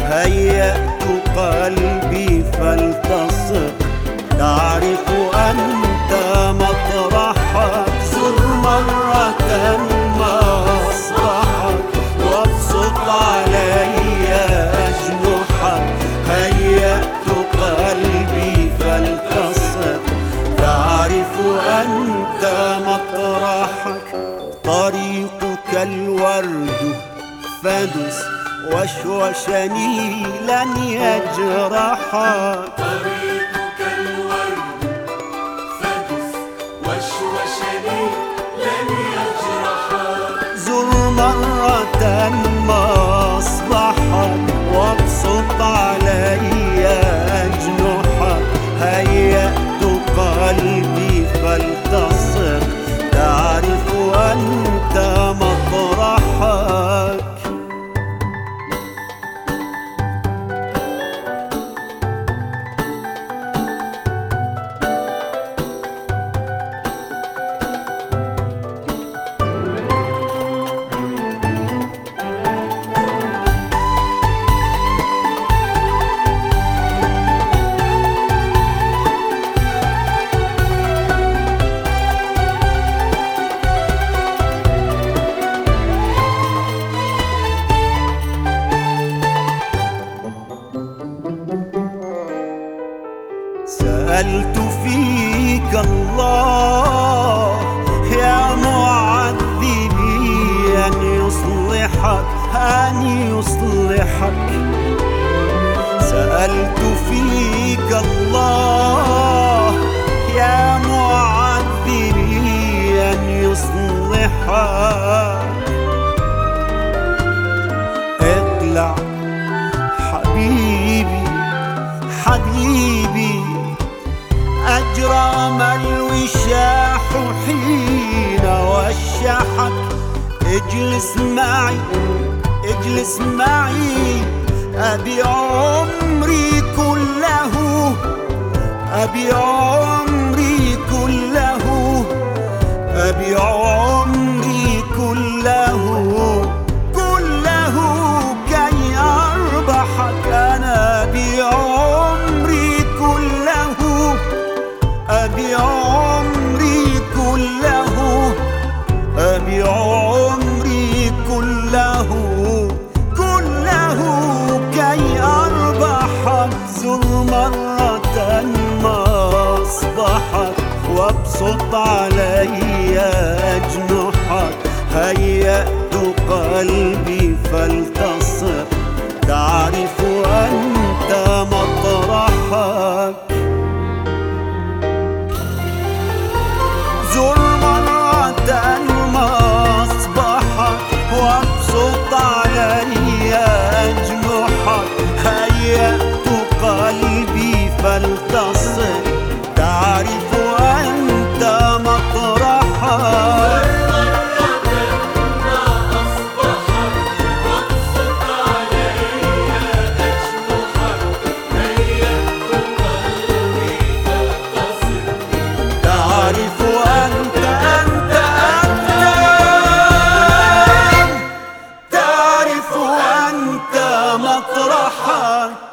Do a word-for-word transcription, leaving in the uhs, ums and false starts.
هيأت قلبي فلتصق، تعرف أنت مطرحك. زر مرة مصبحك وابسط علي أجنحك. هيأت قلبي فلتصق، تعرف أنت مطرحك. طريقك الورد فدس وشوشني لن يجرحك. طريقك الورد فدس وشوشني لن يجرحك. زر مرة مصبحك وابسط علي أجنحك. هيأت قلبي فلتصق، تعرف أنت مطرحك. سألت فيك الله يا معذبي أن يصلحك، أن يصلحك. سألت فيك الله يا معذبي أن يصلحك. اطلع حبيبي حبيبي، أجرام الوشاح حين وشحك. اجلس معي اجلس معي، أبي عمري كله، أبي عمري كله، أبي عمري كله كله كي أربحك. أنا أبي عمري كله، أبي عمري كله، أبي عمري كله كله كي أربحك. زر مرة مصبحك وابسط علي أجنحك. هيأت قلبي فلتصق، تعرف أنت مطرحك. زر مرة مصبحك وابسط علي أجنحك. هيأت قلبي فلتصق، تعرف أنت مطرحك. تعرف أنت أنت أنت تعرف أنت مطرحك.